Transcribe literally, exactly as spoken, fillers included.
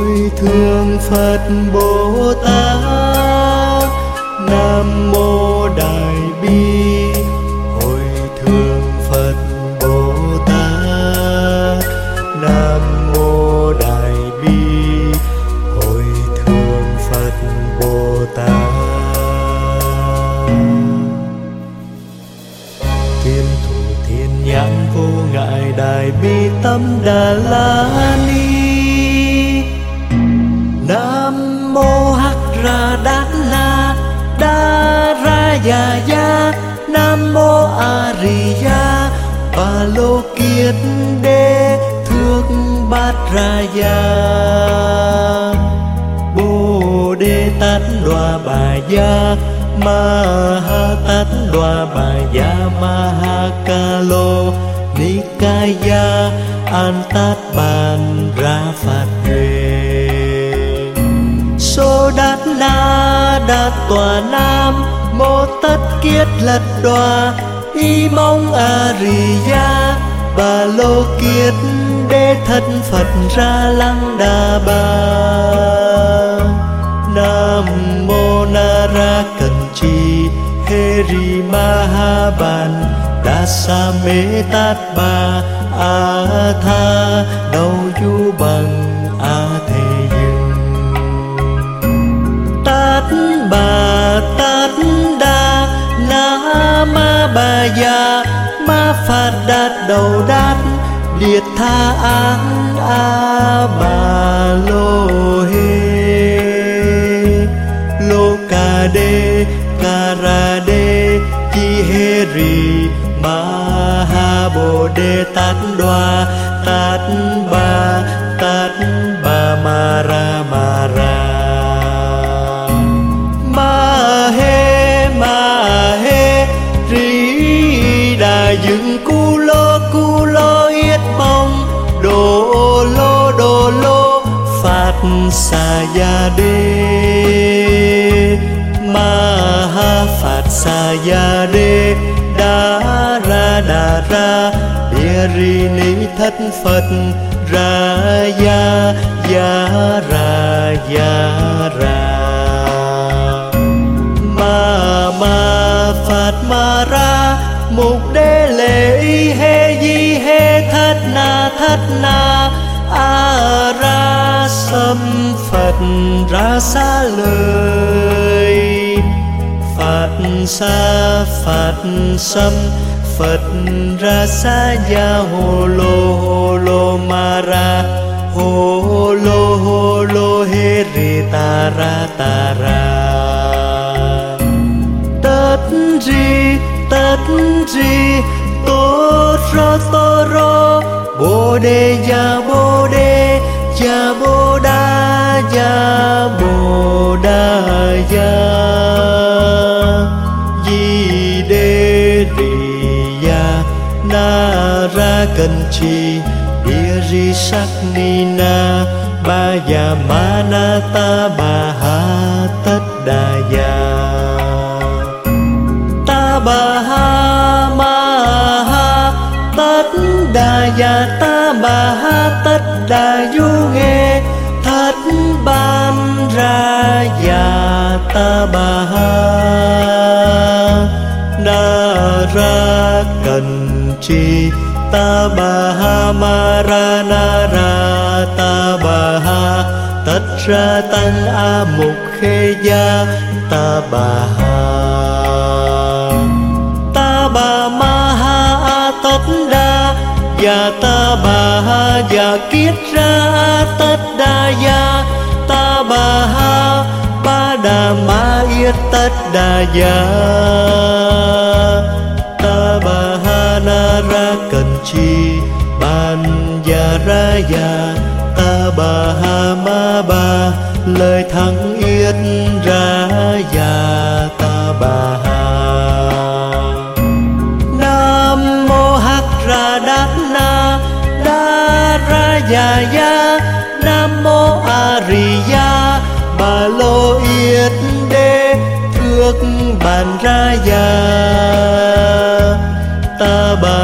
Hồi thượng Phật Bồ Tát, Nam mô Đại Bi. Hồi thượng Phật Bồ Tát, Nam mô Đại Bi. Hồi thượng Phật Bồ Tát. Thiên thủ thiên nhãn vô ngại Đại Bi Tâm Đà La Ni. Nam mô Hắc Ra Đát Na Đa Ra Già Ya. Nam mô A Ri Ya Ba Lô Kiết Đế Thước Bát Ra Ya. Bồ Đề Tát Đoà Bà Ya Ma Ha Tát Đoà Bà Ya Ma Ha Ca Lô Ni Ca Ya An Tát Bàn Ra Phạt Duệ. Sô Đát Na Đát Tòa Nam Mô Tất Kiết Lật Đoà Y Mong A Ri Ya Bà Lô Kiết Đế Thân Phật Ra Lăng Đà Bà. Nam mô Na Ra Cần Trì Hê Ri Ma Ha Bàn Đa Sa Mê Tát Bà A Tha Đầu Du Bằng A Thê Dương. Tát Bà Tát Đa Na Ma Bà Ya Ma Phạt Đạt Đầu Đát Liệt Tha Án A Bà Lô Hê. Lô Ca Đê Ca Ra Đê Chi Hê Ri Ma Ha Bồ Đề Tát Đoà Tát Bà Tát Bà Ma Ra Ma Ra. Ma Hê Ma Hê Ri Đà Dương Cu Lô Cu Lô Yết Bông Đô Lô Đô Lô Phạt Xà Ya Đê. Ma Ha Phạt Xà Ya Đê Đa Ra Đà Ra Địa Ri Ni Thất Phật Ra Ya Ya Ra Ya Ra. Ma Ma Phạt Ma Ra Mục Đế Lệ Y Hê Di Hê Thất Na Thất Na A Ra Sâm Phật Ra Xá Lợi. Phạt Sa Phạt Sâm Phật Ra Xá Ya Hồ Lô Hồ Lô Ma Ra Hồ Lô Hồ Lô Hê Ri Ta Ra Ta Ra. Tất Ri Tất Ri Tô Rô Tô Rô Bồ Đề Ya Bồ Đề Ya Bồ Đà Ya Bồ Đà Ya. Di Đê Ri Ya Na Ra Cần Trì Địa Ri Sắc Ni Na Ba Ya Ma Na Ta Bà Ha Tất Đà Ya. Ta Bà Ha Ma Ha Tất Đà Ya Ta Bà Ha Tất Đà Du Nghê Thất Ban Ra Ya Ta Bà Ha. Na Ra Cần Trì Ta Bà Ha Ma Ra Na Ra Ta Bà Ha Tất Ra Tăng A Mục Khê Ya Ta Bà Ha. Ta Bà Ma Ha A Tất Đa Ya Ta Bà Ha Ya Kiết Ra A Tất Đà Ya Ta Bà Ha Ba Đà Ma Yết Tất Đà Ya. Ta Bà Ha Na Ra Cần Trì Ban Ya Ra Ya Ta Bà Ha Ma Ba Lời Thắng Yết Ra Ya Ta Bà Ha. Nam mô Hắc Ra Đát Na Đa Ra Già Ya. Nam mô A Ri Ya Ba Lô Yết Đế Thước Bàn Ra Ya. Ta Bà